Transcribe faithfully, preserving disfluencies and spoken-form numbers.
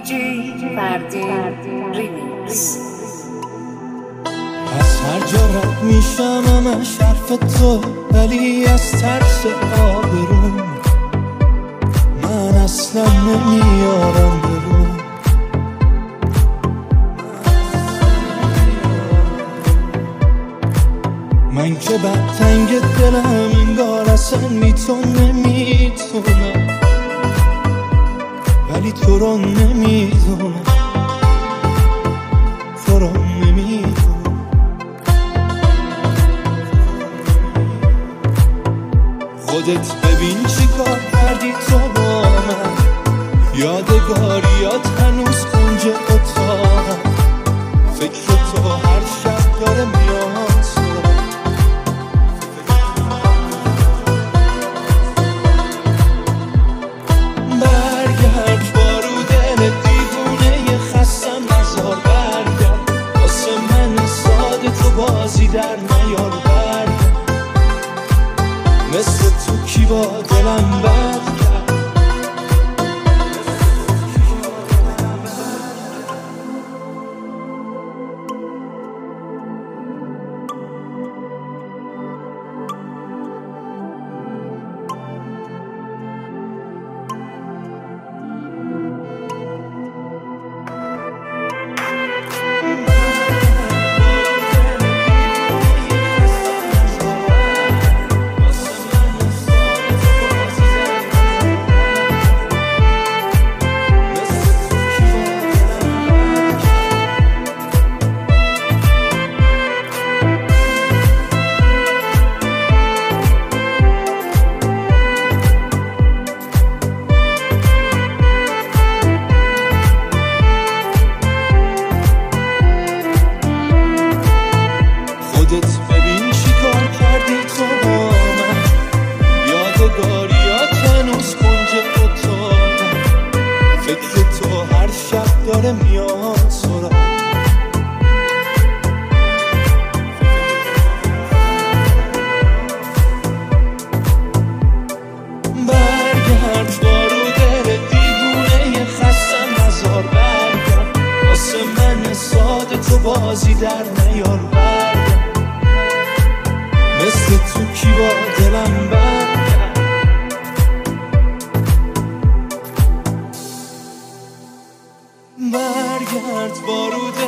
دیجی فردین ریمیکس. از هر جا رد میشم همش حرف تو، ولی از ترس آبروم من اصلا نمیارم برون. من که بعد تنگ دلم انگار اصلا میتون نمیتونم، ولی تو رو نمیدونم، تو رو نمیدونم. خودت ببین چی کار کردی تو با من، یادگاریات هنوز کنج اتاقم، فکر تو هر شب داره میاد سراغ. برگرد بارو دل دیوونه خستم نزار، برگرد واسه من ساده تو بازی در نیار، برگرد مثل تو کی با دلم بد کرد. ببین چی کار کردی تو با من، یادگاریات هنوز کنج اتاقم، فکر تو هر شب داره میاد سراغ. برگرد بارو دل دیوونه خستم نزار، برگرد واسه من ساده تو بازی در نیار، برگرد مثل تو کی با دلم بد کرد. برگرد بارو